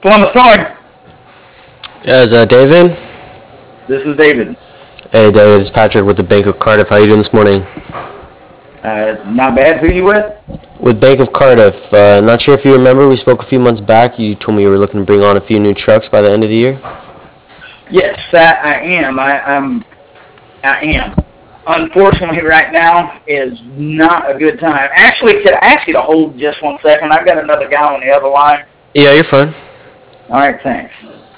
on the phone. Yeah, is that David? This is David. Hey, David, it's Patrick with the Bank of Cardiff. How you doing this morning? Not bad. Who you with? With Bank of Cardiff. Not sure if you remember, we spoke a few months back. You told me you were looking to bring on a few new trucks by the end of the year. Yes, I am. I am. Unfortunately, right now is not a good time. Actually, could I ask you to hold just 1 second? I've got another guy on the other line. Yeah, you're fine. All right, thanks.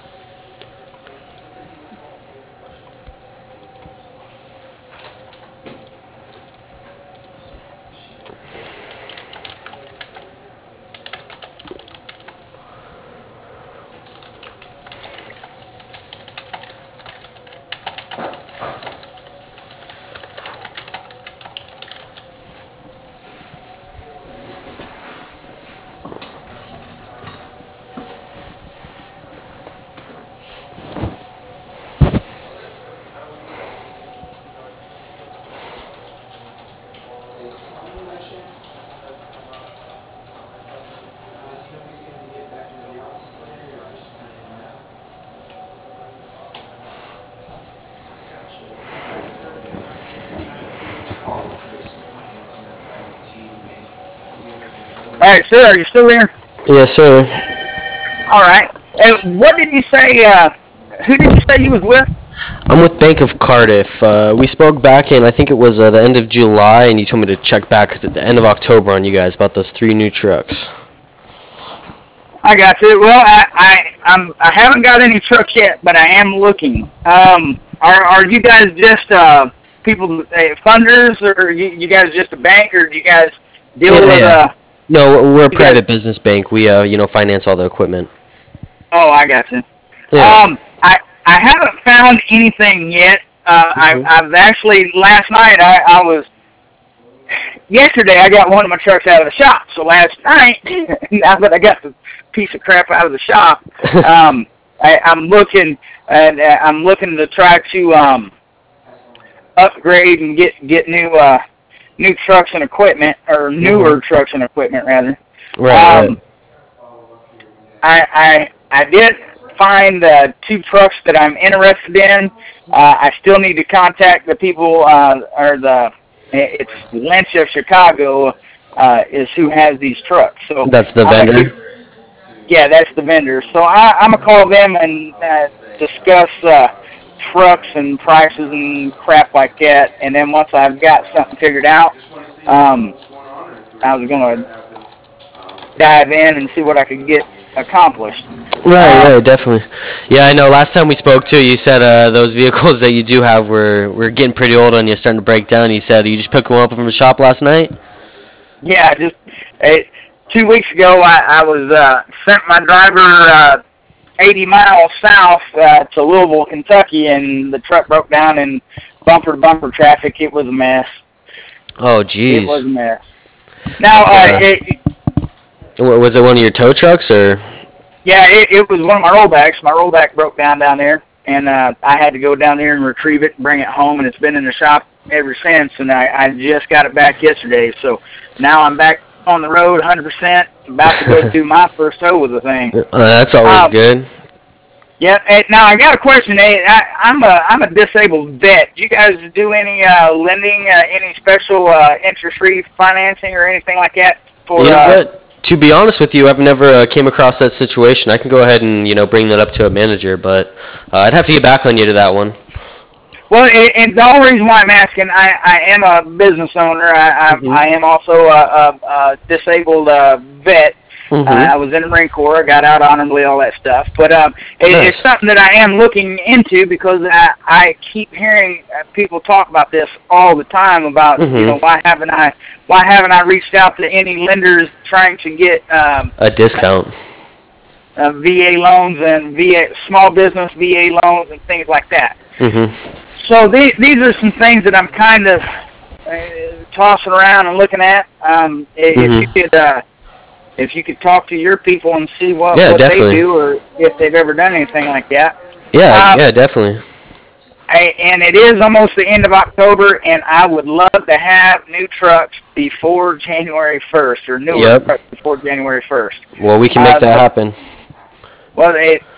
All right, sir, are you still there? Yes, sir. All right. And what did you say? Who did you say you was with? I'm with Bank of Cardiff. We spoke back in, I think it was the end of July, and you told me to check back at the end of October on you guys about those 3 new trucks. I got you. Well, I haven't got any trucks yet, but I am looking. Are you guys just people funders, or you guys just a bank, or do you guys deal with No, we're a you guys? private business bank. We finance all the equipment. Oh, I got you. Yeah. I haven't found anything yet. Mhm. I've actually last night I was yesterday I got one of my trucks out of the shop. So last night, now that I got the piece of crap out of the shop, I'm looking and I'm looking to try to upgrade and get new trucks and equipment, or newer Mhm. trucks and equipment rather. Right, right. Um, I did find 2 trucks that I'm interested in. I still need to contact the people, or it's Lynch of Chicago is who has these trucks. So That's the I'm gonna vendor. get, yeah, that's the vendor. So I'm gonna call them and discuss trucks and prices and crap like that. And then once I've got something figured out, um, I was gonna dive in and see what I could get accomplished. Right, Um, right, definitely. Yeah, I know. Last time we spoke too, you said those vehicles that you do have were getting pretty old on you, starting to break down. You said you just picked one up from the shop last night. Yeah, just uh, 2 weeks ago, I was sent my driver 80 miles south to Louisville, Kentucky, and the truck broke down in bumper-to-bumper traffic. It was a mess. Oh, It was jeez. a mess. Now, That's was it one of your tow trucks or? it was one of my rollbacks. My rollback broke down there, and I had to go down there and retrieve it and bring it home, and it's been in the shop ever since, and I just got it back yesterday. So now I'm back on the road 100%, about to go do my first tow with the thing. That's always Um, good. yeah, now I got a question. I'm a disabled vet. Do you guys do any lending, any special interest-free financing or anything like that for? You know what? To be honest with you, I've never came across that situation. I can go ahead and bring that up to a manager, but I'd have to get back on you to that one. Well, and the only reason why I'm asking, I am a business owner. I Mhm. am also a disabled vet. I Mhm. was in the Marine Corps. I got out honorably, all that stuff. But it's Nice. something that I am looking into because I keep hearing people talk about this all the time about Mhm. why haven't I reached out to any lenders trying to get A discount. VA loans and VA small business VA loans and things like that. Mhm. So these are some things that I'm kind of tossing around and looking at. Mhm. If you could talk to your people and see Yeah, what they definitely. do, or if they've ever done anything like that. Yeah, Uh, yeah, definitely. and it is almost the end of October, and I would love to have new trucks before January 1st, or newer Yep. trucks before January 1st. Well, we can make that The happen. Well,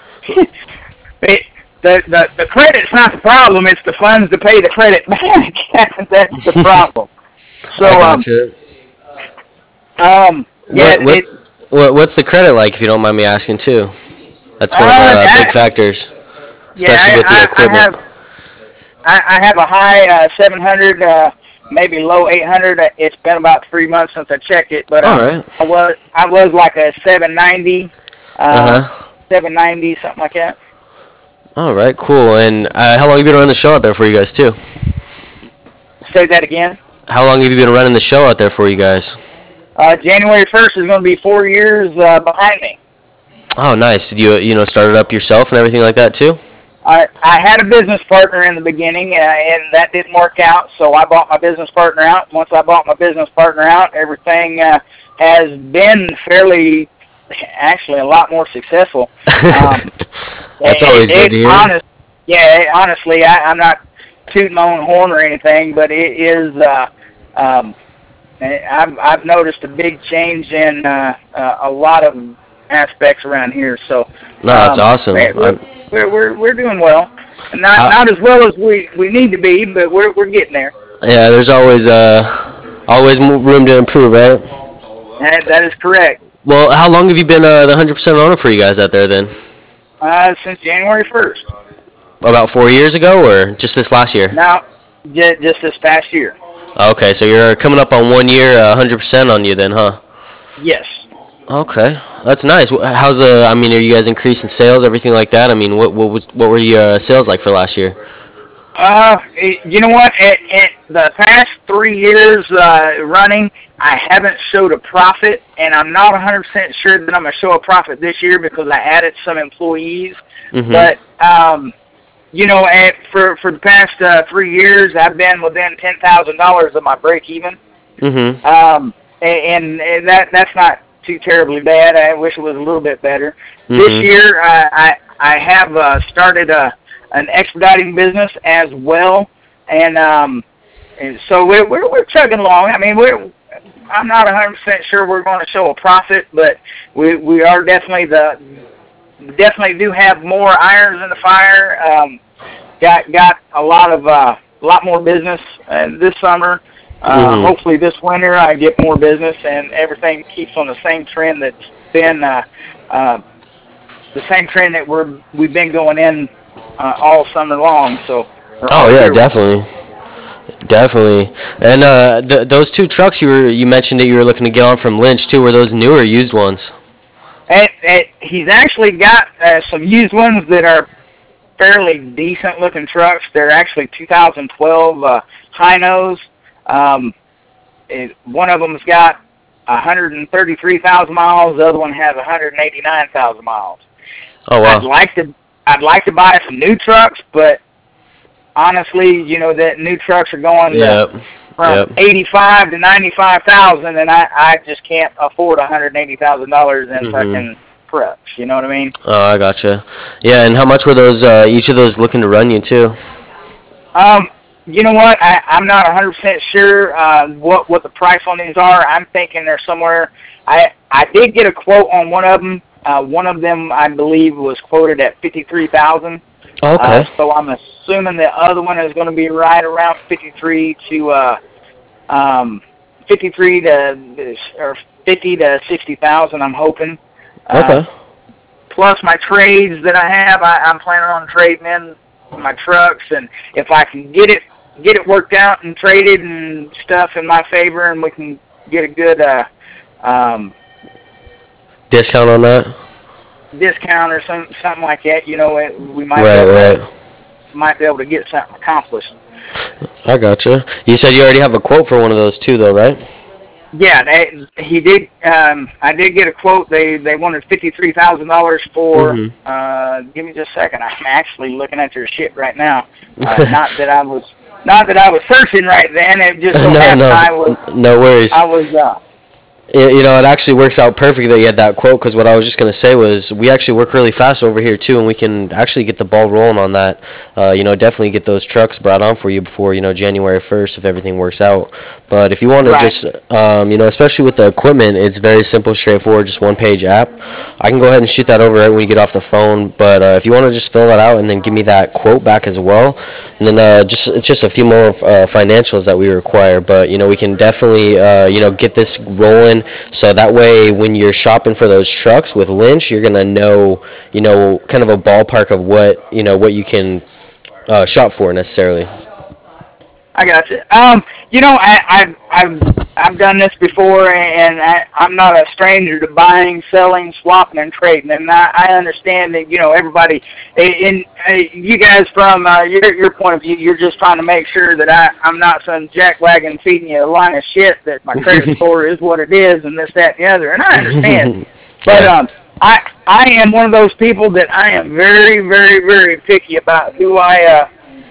the credit's not the problem. It's the funds to pay the credit back. That's the problem. So, I gotcha. yeah, What's the credit like, if you don't mind me asking too? That's one of the big factors, yeah, especially with the equipment. I have a high 700, maybe low 800. It's been about 3 months since I checked it, but All right. I was like a 790, Uh huh. 790, something like that. All right. Cool. And how long have you been running the show out there for you guys too? Say that again. How long have you been running the show out there for you guys? January 1st is going to be 4 years behind me. Oh, nice. Did you start it up yourself and everything like that too? I had a business partner in the beginning, and that didn't work out, so I bought my business partner out. Once I bought my business partner out, everything has been actually a lot more successful. That's always good to hear. Honestly, I'm not tooting my own horn or anything, but it is. I've noticed a big change in a lot of aspects around here. So No, that's awesome. We're doing well. Not as well as we need to be, but we're getting there. Yeah, there's always room to improve, right? That is correct. Well, how long have you been the 100% owner for you guys out there then? Since January 1st. About 4 years ago, or just this last year? No, just this past year. Okay, so you're coming up on 1 year, 100% on you then, huh? Yes. Okay, that's nice. I mean, are you guys increasing sales, everything like that? I mean, what were your sales like for last year? You know what? The past 3 years running, I haven't showed a profit, and I'm not 100% sure that I'm going to show a profit this year because I added some employees. Mm-hmm. But, for the past 3 years, I've been within $10,000 of my break even. Mm-hmm. And that's not too terribly bad. I wish it was a little bit better. Mm-hmm. This year, I have started an expediting business as well, and so we're chugging along. I mean, I'm not 100% sure we're going to show a profit, but we are definitely do have more irons in the fire. Got a lot more business this summer. Mm-hmm. Hopefully this winter I get more business and everything keeps on the same trend that's been the same trend that we've been going in all summer long. So. Oh yeah, definitely. And those two trucks you mentioned that you were looking to get on from Lynch too. Were those new or used ones? He's actually got some used ones that are fairly decent looking trucks. They're actually 2012 Hinos. One of them's got 133,000 miles. The other one has 189,000 miles. Oh wow! I'd like to buy some new trucks, but honestly, that new trucks are going from 85 to 95,000, and I just can't afford $180,000 in fucking trucks. You know what I mean? Oh, I gotcha. Yeah, and how much were those? Each of those looking to run you too? You know what? I'm not 100% sure what the price on these are. I'm thinking they're somewhere. I did get a quote on one of them. One of them, I believe, was quoted at $53,000. Okay. So I'm assuming the other one is going to be right around 50 to 60,000. I'm hoping. Okay. Plus my trades that I have, I'm planning on trading in my trucks, and if I can get it worked out and traded and stuff in my favor, and we can get a good discount on that. Discount or something like that, we might might be able to get something accomplished. I gotcha. You said you already have a quote for one of those too, though, right? Yeah, he did. I did get a quote. They wanted $53,000 for. Give me just a second. I'm actually looking at your shit right now. Not that I was searching right then. It just so happened no worries. I was It actually works out perfect that you had that quote, because what I was just going to say was we actually work really fast over here too, and we can actually get the ball rolling on that. Definitely get those trucks brought on for you before January 1st if everything works out. But if you want to Right. just especially with the equipment, it's very simple, straightforward, just one page app. I can go ahead and shoot that over right when you get off the phone. But if you want to just fill that out and then give me that quote back as well, and then it's just a few more financials that we require. But we can definitely get this rolling. So that way, when you're shopping for those trucks with Lynch, you're gonna know, kind of a ballpark of what you can shop for necessarily. I got you. I've done this before, and I'm not a stranger to buying, selling, swapping, and trading. And I understand that everybody, you guys from your point of view, you're just trying to make sure that I'm not some jackwagon feeding you a line of shit that my credit score is what it is, and this, that, and the other. And I understand, but I am one of those people that I am very, very, very picky about who I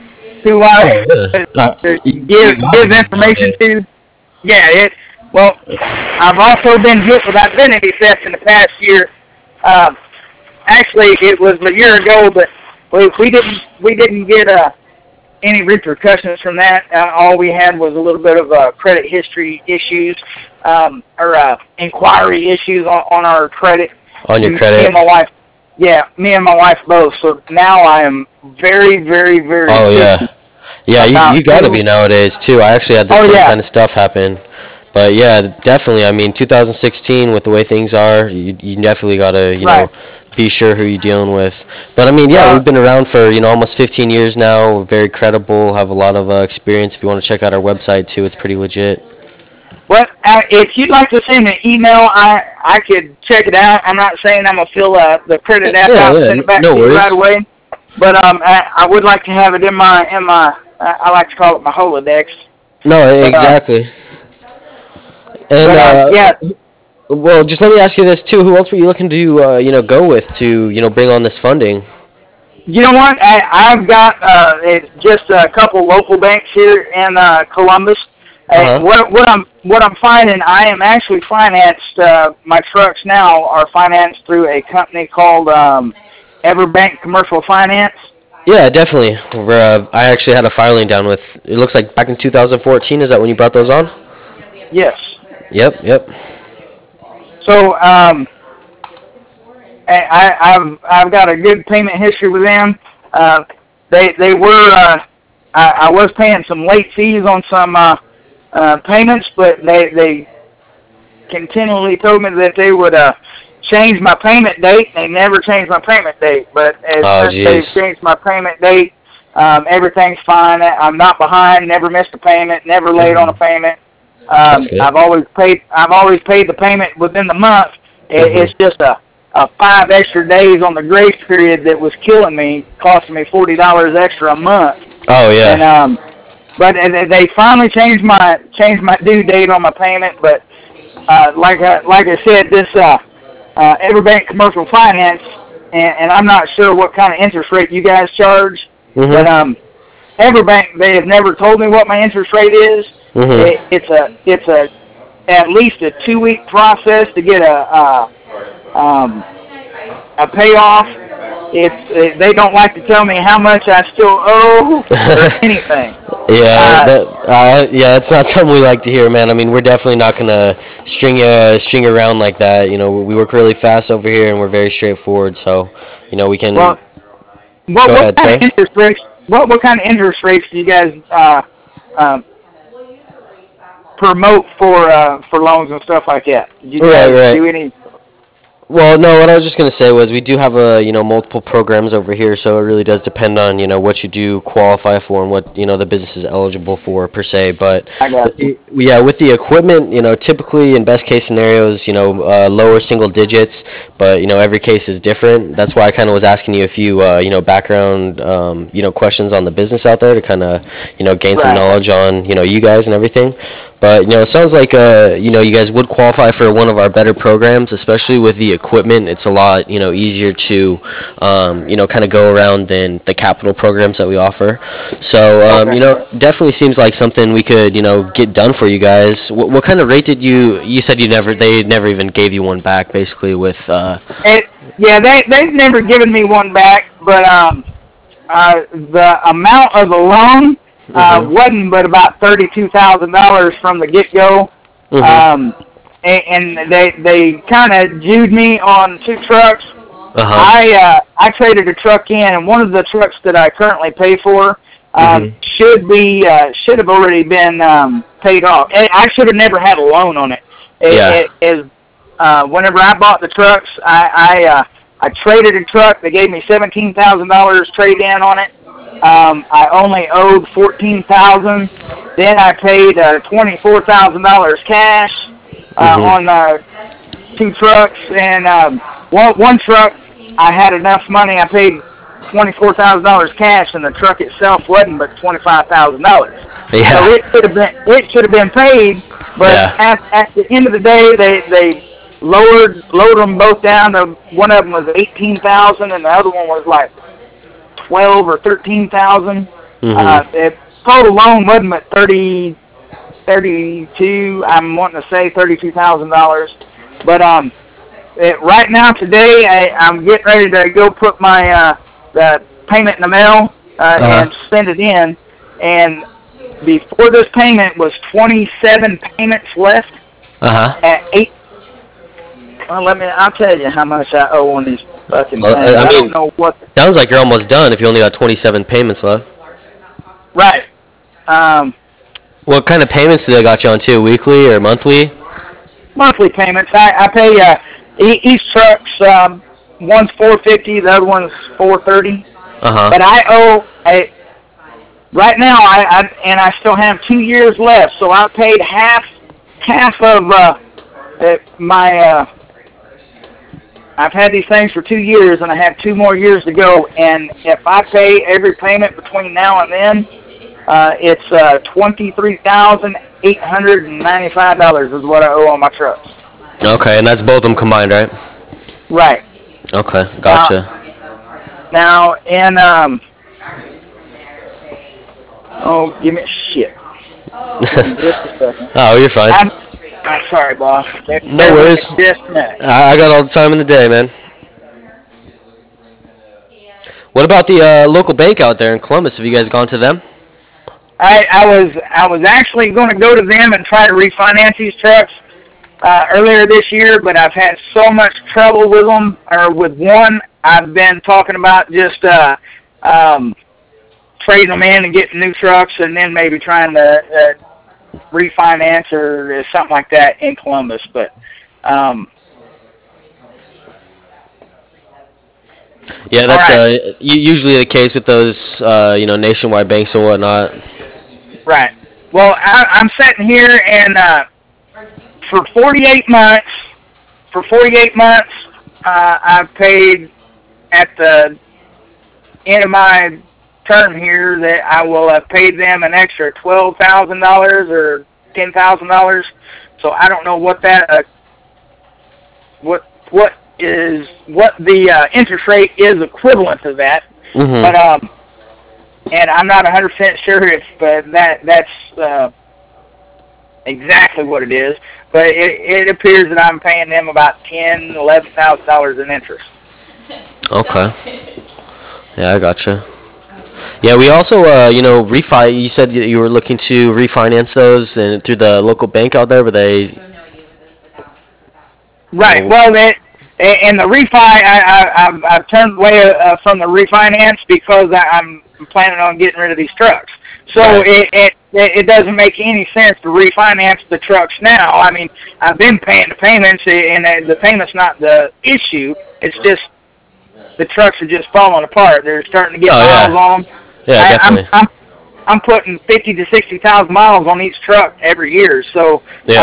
give information to. Yeah, well, I've also been hit with identity theft in the past year. Actually, it was a year ago, but we didn't get any repercussions from that. All we had was a little bit of credit history issues, or inquiry issues on our credit. On your credit. Me and my wife. Yeah, me and my wife both. So now I am very, very, very. Oh yeah. Yeah, you got to be nowadays too. I actually had the same kind of stuff happen. But yeah, definitely. I mean, 2016 with the way things are, you definitely got to be sure who you're dealing with. But I mean, we've been around for almost 15 years now. We're very credible. Have a lot of experience. If you want to check out our website too, it's pretty legit. Well, if you'd like to send an email, I could check it out. I'm not saying I'm gonna fill the credit app out and send it back to you right away. But I would like to have it in my I like to call it my Rolodex. No, exactly. And well, just let me ask you this too: who else were you looking to go with to bring on this funding? You know what? I've got just a couple local banks here in Columbus. What I'm finding, I am actually financed. My trucks now are financed through a company called Everbank Commercial Finance. Yeah, definitely. I actually had a filing down with. It looks like back in 2014. Is that when you brought those on? Yes. Yep. So I've got a good payment history with them. They were I was paying some late fees on some payments, but they continually told me that they would change my payment date. They never changed my payment date, but as they've changed my payment date, everything's fine. I'm not behind. Never missed a payment. Never late on a payment. I've always paid the payment within the month. It's just a 5 extra days on the grace period that was killing me, costing me $40 extra a month. Oh yeah. And but they finally changed my due date on my payment. But like I said, this Everbank Commercial Finance, and I'm not sure what kind of interest rate you guys charge, but Everbank, they have never told me what my interest rate is. It's at least a 2-week process to get a payoff. They don't like to tell me how much I still owe or anything. It's not something we like to hear, man. I mean, we're definitely not gonna string you around like that. We work really fast over here, and we're very straightforward. So, we can. Well, what kind of interest rates? What kind of interest rates do you guys promote for loans and stuff like that? Do you guys do any? Well, no, what I was just going to say was we do have multiple programs over here, so it really does depend on, what you do qualify for and what, the business is eligible for per se. But I got you. With the equipment, typically in best case scenarios, lower single digits, but, every case is different. That's why I kind of was asking you a few, background, questions on the business out there to kind of, gain some knowledge on, you guys and everything. But it sounds like you guys would qualify for one of our better programs, especially with the equipment. It's a lot easier to kind of go around than the capital programs that we offer. So definitely seems like something we could get done for you guys. What kind of rate did you said they never even gave you one back basically with they've never given me one back, but the amount of the loan wasn't but about $32,000 from the get-go. And they kind of Jewed me on 2 trucks. I traded a truck in, and one of the trucks that I currently pay for should have already been paid off. I should have never had a loan on it. Whenever I bought the trucks, I traded a truck. They gave me $17,000 trade in on it. I only owed $14,000. Then I paid $24,000 cash on 2 trucks, and one truck I had enough money. I paid $24,000 cash, and the truck itself wasn't but $25,000. Yeah. So it should have been paid, but at the end of the day, they lowered them both down. One of them was $18,000, and the other one was like $12,000 or $13,000. The total loan wasn't but $32. I'm wanting to say $32,000, but right now today I'm getting ready to go put my the payment in the mail and send it in. And before this payment was 27 payments left at 8. Well, I'll tell you how much I owe on these fucking things. I don't know what. Sounds like you're almost done if you only got 27 payments left. Right. What kind of payments do they got you on too? Weekly or monthly? Monthly payments. I pay each truck's one's $450, the other one's $430. But I owe right now. I still have 2 years left, so I paid half of my. I've had these things for 2 years, and I have 2 more years to go. And if I pay every payment between now and then, it's $23,895 is what I owe on my trucks. Okay, and that's both of them combined, right? Right. Okay, gotcha. Now, give me shit. Just a second. Oh, you're fine. I'm sorry, boss. No worries. I got all the time in the day, man. What about the local bank out there in Columbus? Have you guys gone to them? I was actually going to go to them and try to refinance these trucks earlier this year, but I've had so much trouble with them, or with one. I've been talking about just trading them in and getting new trucks, and then maybe trying to refinance or something like that in Columbus. But yeah, that's usually the case with those nationwide banks and whatnot. Right. Well, I'm sitting here, and for 48 months, I've paid at the end of my term here that I will have paid them an extra $12,000 or $10,000. So I don't know what that what the interest rate is equivalent to that. But and I'm not 100% sure if that's exactly what it is. But it appears that I'm paying them about $11,000 in interest. Okay. Yeah, I gotcha. Yeah, we also, refi. You said you were looking to refinance those and through the local bank out there, but they. Right. Well, and the refi, I've turned away from the refinance because I'm planning on getting rid of these trucks. So it doesn't make any sense to refinance the trucks now. I mean, I've been paying the payments, and the payment's not the issue. It's just the trucks are just falling apart. They're starting to get miles on them. Yeah, definitely. I'm putting 50 to 60,000 miles on each truck every year. So,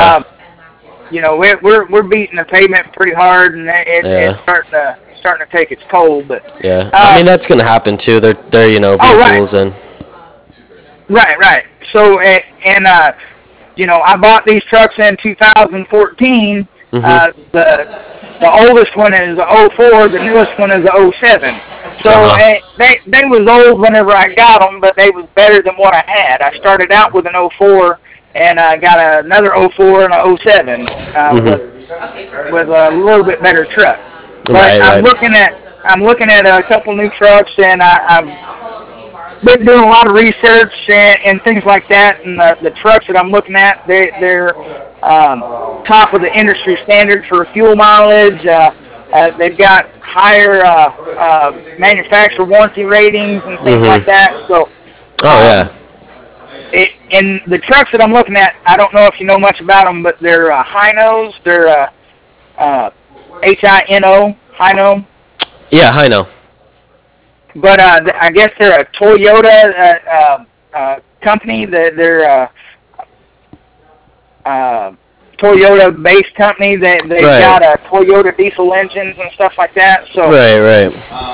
we're beating the pavement pretty hard, and it's starting to take its toll. But I mean that's gonna happen too. They're vehicles and. Right. So I bought these trucks in 2014. The oldest one is a '04. The newest one is a '07. So they was old whenever I got them, but they was better than what I had. I started out with an '04, and I got another '04 and a '07 with a little bit better truck. But I'm looking at a couple new trucks, and I've been doing a lot of research and things like that. And the trucks that I'm looking at, they're top of the industry standard for fuel mileage. They've got higher manufacturer warranty ratings and things like that. So, and the trucks that I'm looking at, I don't know if you know much about them, but they're Hino. They're Hino, Hino. Yeah, Hino. But I guess they're a Toyota company. They're Toyota-based company. They've got Toyota diesel engines and stuff like that. So right.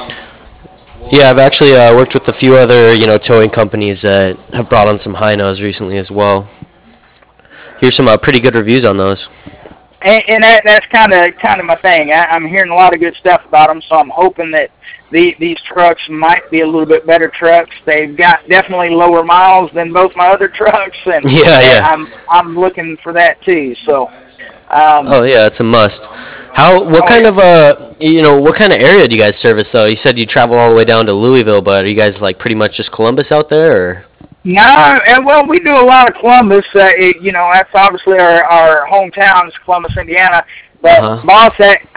Yeah, I've actually worked with a few other towing companies that have brought on some Hinos recently as well. Here's some pretty good reviews on those. And that's kind of my thing. I'm hearing a lot of good stuff about them, so I'm hoping that these trucks might be a little bit better trucks. They've got definitely lower miles than both my other trucks, and I'm looking for that too. So. It's a must. What kind of area do you guys service though? You said you travel all the way down to Louisville, but are you guys like pretty much just Columbus out there, or? No, well, we do a lot of Columbus. That's obviously our hometown is Columbus, Indiana. But boss,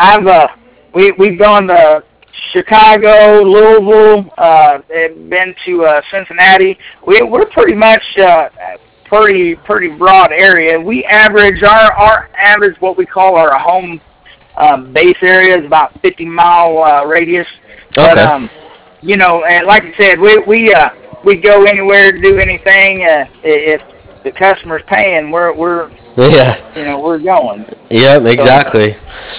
we've gone to Chicago, Louisville, been to Cincinnati. We're pretty much pretty broad area. We average our average what we call our home base area is about 50-mile radius. Okay. But and like I said, we go anywhere to do anything. If the customer's paying, we're we're going. Yeah, exactly.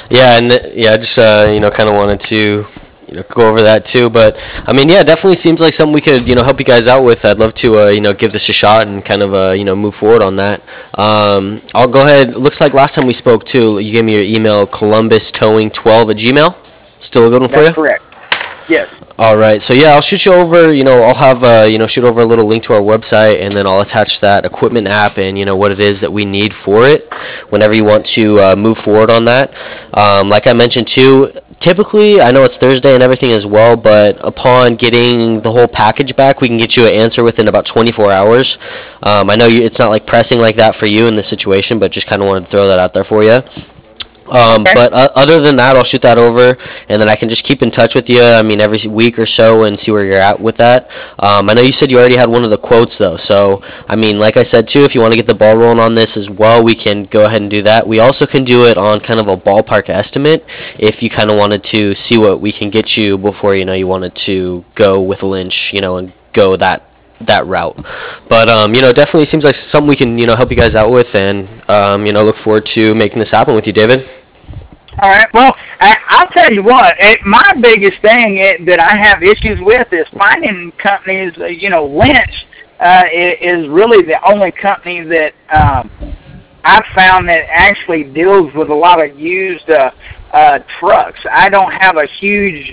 I just kind of wanted to go over that too. But I mean, definitely seems like something we could help you guys out with. I'd love to give this a shot and kind of move forward on that. I'll go ahead. Looks like last time we spoke too, you gave me your email, columbustowing12@gmail. Still a good one for you? That's correct. Yes. All right. So I'll shoot you over. I'll have shoot over a little link to our website, and then I'll attach that equipment app and what it is that we need for it. Whenever you want to move forward on that, like I mentioned too. Typically, I know it's Thursday and everything as well, but upon getting the whole package back, we can get you an answer within about 24 hours. I know it's not like pressing like that for you in this situation, but just kind of wanted to throw that out there for you. But other than that, I'll shoot that over, and then I can just keep in touch with you, every week or so and see where you're at with that. I know you said you already had one of the quotes, though, so, like I said, too, if you want to get the ball rolling on this as well, we can go ahead and do that. We also can do it on kind of a ballpark estimate if you kind of wanted to see what we can get you before, you wanted to go with Lynch, and go that route. But definitely seems like something we can help you guys out with, and look forward to making this happen with you, David. All right. Well, I'll tell you what. My biggest thing that I have issues with is finding companies. Lynch is really the only company that I've found that actually deals with a lot of used trucks. I don't have a huge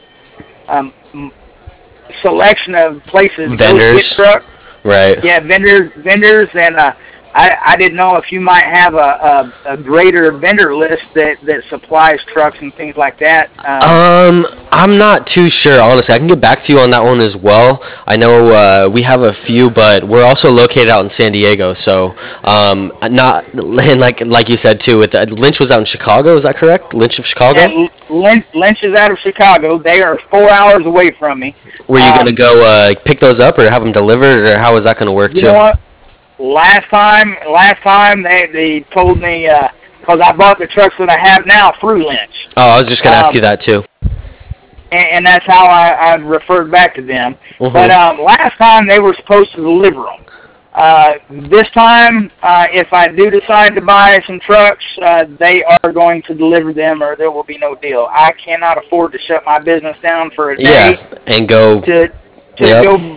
selection of places vendors. To get trucks. Right. Yeah, vendors, and I didn't know if you might have a greater vendor list that supplies trucks and things like that. I'm not too sure, honestly. I can get back to you on that one as well. I know we have a few, but we're also located out in San Diego, so not and like you said too. With Lynch was out in Chicago, is that correct? Lynch of Chicago. Yeah, Lynch is out of Chicago. They are 4 hours away from me. Were you gonna go pick those up, or have them delivered, or how is that gonna work too? You know what? Last time they told me because I bought the trucks that I have now through Lynch. Oh, I was just gonna ask you that too. And that's how I referred back to them. Mm-hmm. But last time they were supposed to deliver them. This time, if I do decide to buy some trucks, they are going to deliver them, or there will be no deal. I cannot afford to shut my business down for a day. Yeah, and go. To go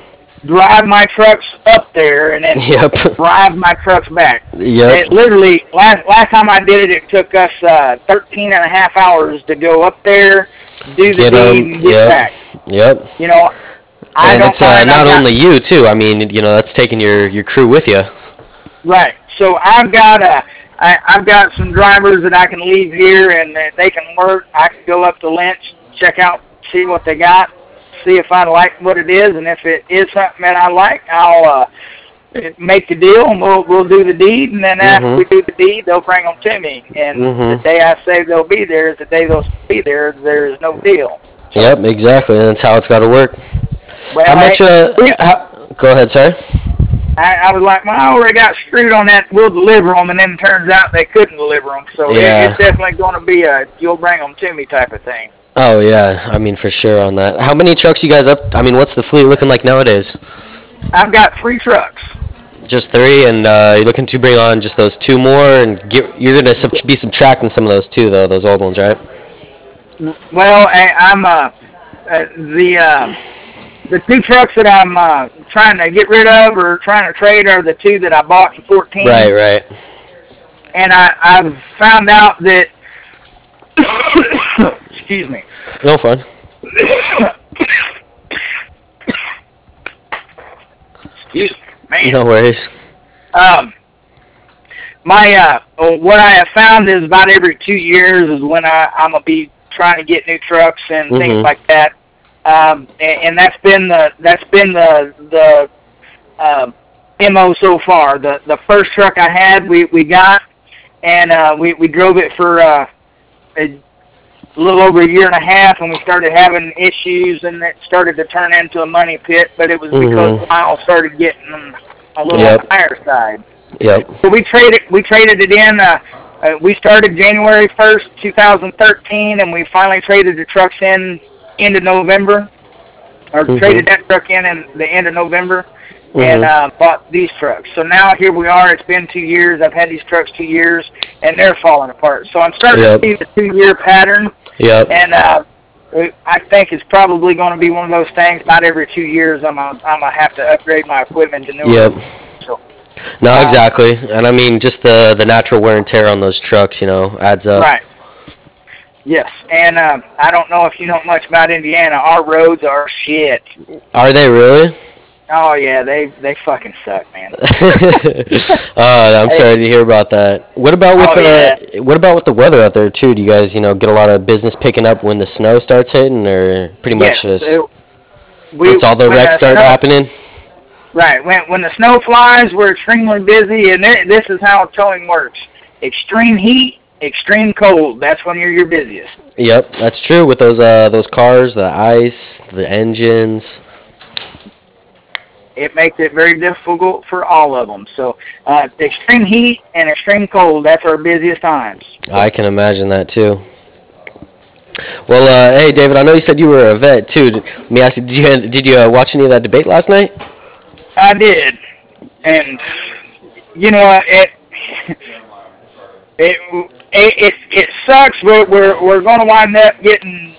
drive my trucks up there, and then Yep. drive my trucks back. Yep. It literally, last time I did it, it took us 13 and a half hours to go up there, do the Get deed, 'em. and get Yep. back. Yep. You know, I And don't it's mind. not only you too. I mean, that's taking your crew with you. Right. So I've got some drivers that I can leave here, and they can work. I can go up to Lynch, check out, see what they got, see if I like what it is, and if it is something that I like, I'll make the deal, and we'll do the deed, and then after we do the deed, they'll bring them to me. And the day I say they'll be there is the day they'll be there. There's no deal. So, Yep, exactly. And that's how it's got to work. well, How much? Go ahead, sorry. I was like, well, I already got screwed on that. We'll deliver them, and then it turns out they couldn't deliver them. So Yeah. it's definitely going to be a you'll bring them to me type of thing. Oh yeah, I mean for sure on that. How many trucks you guys up? I mean, what's the fleet looking like nowadays? I've got 3 trucks. Just 3, and you're looking to bring on just those 2 more, and you're gonna be subtracting some of those too, though, those old ones, right? Well, I'm the 2 trucks that I'm trying to get rid of or trying to trade are the 2 that I bought in 14. Right. And I've found out that excuse me. No fun. Excuse me, man. No worries. What I have found is about every 2 years is when I'm gonna be trying to get new trucks and things like that. And that's been the MO so far. The first truck I had, we got, and we drove it for a little over a year and a half, and we started having issues, and it started to turn into a money pit. But it was because miles started getting a little on the higher side. Yep. So we traded it in. We started January 1st, 2013, and we finally traded the trucks in end of November, or traded that truck in the end of November, and bought these trucks. So now here we are. It's been 2 years. I've had these trucks 2 years, and they're falling apart. So I'm starting to see the 2-year pattern. Yep. And I think it's probably going to be one of those things. Not every 2 years, I'm gonna have to upgrade my equipment to newer. Yep. So, no, exactly. And I mean, just the natural wear and tear on those trucks, adds up. Right. Yes, and I don't know if you know much about Indiana. Our roads are shit. Are they really? Oh yeah, they fucking suck, man. I'm sorry to hear about that. What about with the weather out there too? Do you guys, get a lot of business picking up when the snow starts hitting, or pretty much once all the wrecks start happening? Right. When the snow flies, we're extremely busy, and this is how towing works: extreme heat, extreme cold. That's when you're your busiest. Yep, that's true. With those cars, the ice, the engines. It makes it very difficult for all of them. So, extreme heat and extreme cold, that's our busiest times. I can imagine that, too. Well, hey, David, I know you said you were a vet, too. Let me ask you, did you watch any of that debate last night? I did. And, it sucks, but we're going to wind up getting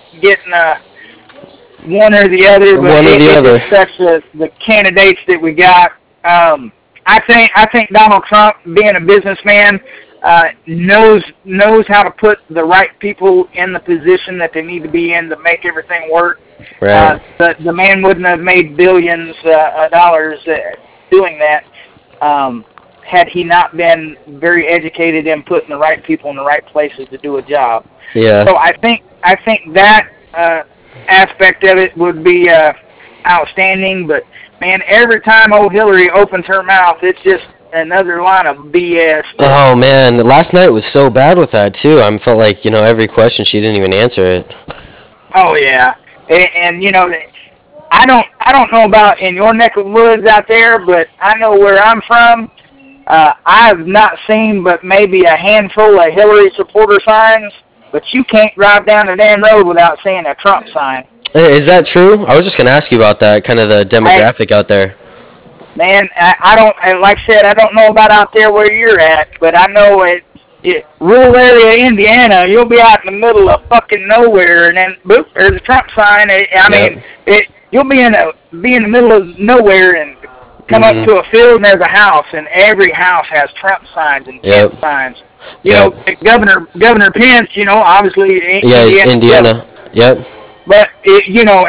one or the other, but it sucks the candidates that we got. I think Donald Trump, being a businessman, knows how to put the right people in the position that they need to be in to make everything work. Right. The man wouldn't have made billions of dollars doing that had he not been very educated in putting the right people in the right places to do a job. Yeah. So I think that aspect of it would be outstanding, but man, every time old Hillary opens her mouth, it's just another line of BS. Oh man, last night was so bad with that too. I felt like every question she didn't even answer it. Oh yeah, and I don't know about in your neck of woods out there, but I know where I'm from. I've not seen but maybe a handful of Hillary supporter signs. But you can't drive down the damn road without seeing a Trump sign. Is that true? I was just going to ask you about that, kind of the demographic out there. Man, I don't, like I said, I don't know about out there where you're at, but I know rural area Indiana, you'll be out in the middle of fucking nowhere, and then, boop, there's a Trump sign. I mean, you'll be in the middle of nowhere and come up to a field and there's a house, and every house has Trump signs and Trump signs. You know, Governor Pence, you know, obviously Indiana. Yep. But you know,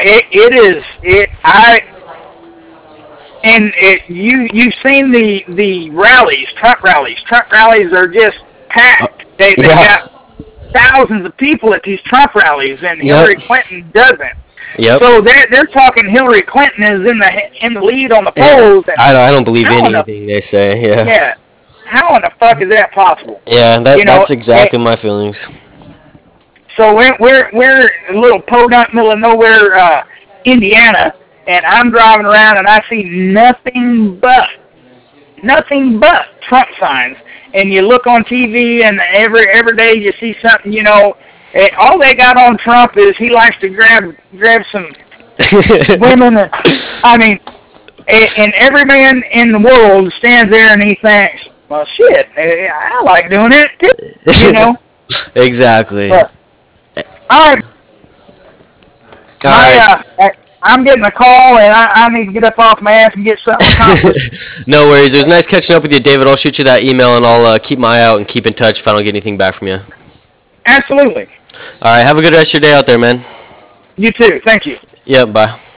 you've seen the rallies, Trump rallies. Trump rallies are just packed. They got thousands of people at these Trump rallies, and Hillary Clinton doesn't. Yep. So they're talking Hillary Clinton is in the lead on the polls. And I don't believe anything they say. Yeah. Yeah. How in the fuck is that possible? Yeah, that's exactly my feelings. So we're a little podunk, middle of nowhere, Indiana, and I'm driving around and I see nothing but Trump signs. And you look on TV and every day you see something, you know. All they got on Trump is he likes to grab some women. And, I mean, and every man in the world stands there and he thinks, well, shit, I like doing it too, you know. Exactly. All right. I'm getting a call, and I need to get up off my ass and get something accomplished. No worries. It was nice catching up with you, David. I'll shoot you that email, and I'll keep my eye out and keep in touch if I don't get anything back from you. Absolutely. All right. Have a good rest of your day out there, man. You too. Thank you. Yeah, bye.